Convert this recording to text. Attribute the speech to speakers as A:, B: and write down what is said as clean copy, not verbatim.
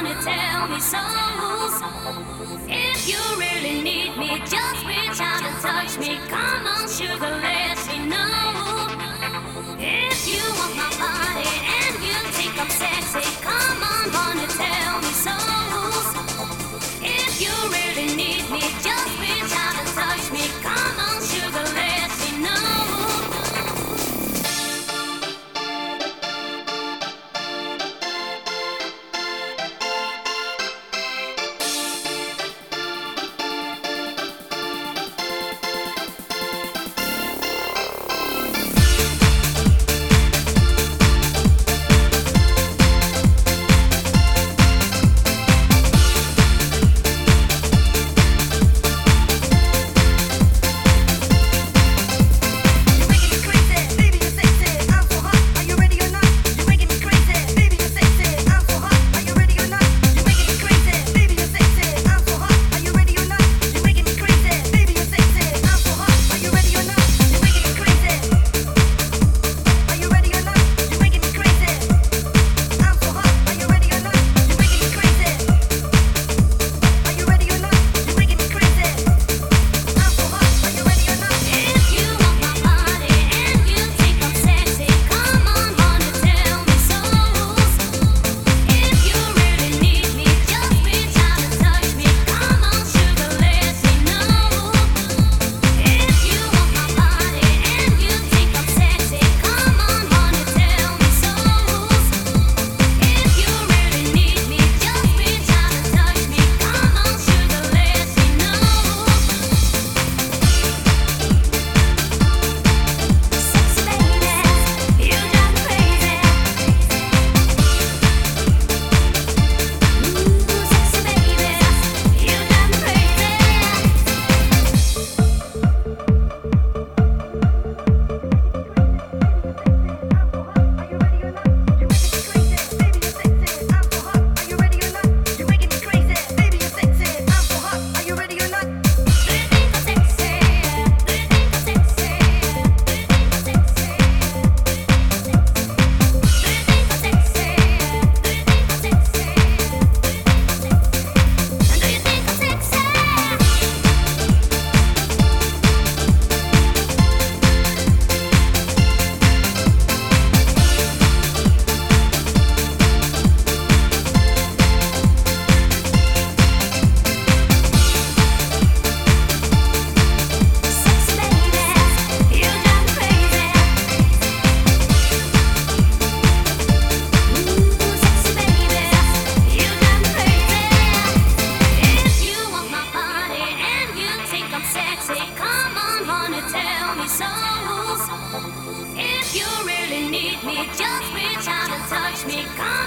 A: honey, tell me so. If you really need me, just reach out and touch me. Come on, sugar, let me know. If you want my body and you think I'm sexy, come on, honey, tell me so. If you really need me, just reach out and touch me. Come on, sugar, let me know. If you really need me, just reach out and touch me. Come